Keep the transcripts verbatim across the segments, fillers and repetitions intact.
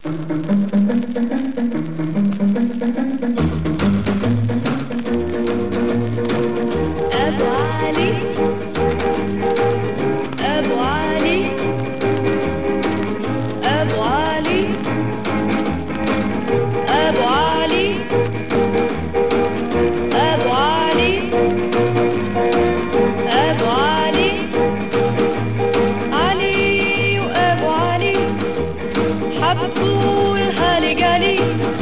حبولها لجالي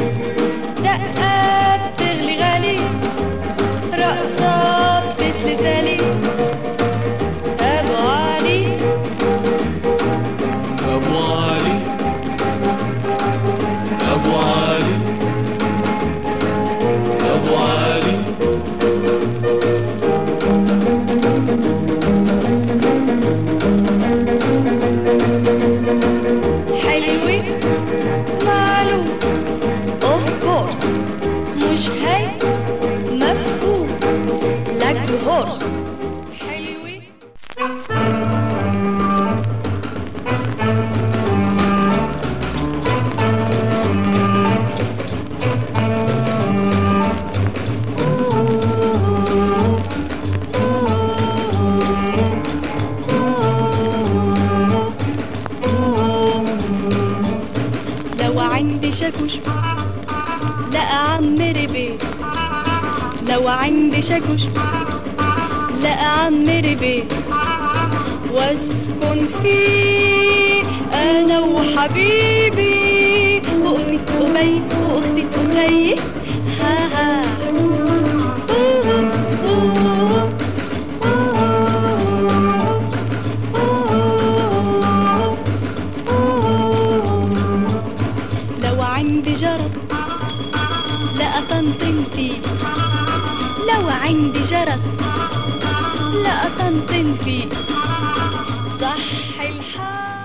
دقة بتغلي غالي رقصة بتسلسالي أبو علي أبو علي أبو علي أبو علي حلوة معلوم of course مش هي مفهوم like the horse حلوة لو عندي شاكوش لا أعمر بيه لو عندي شاكوش لا أعمر بيه واسكن فيه أنا وحبيبي وأمي وبي وأختي وخيي ها ها لو عندي جرس لا أطنطن فيه لو عندي جرس لا أطنطن فيه صح الحال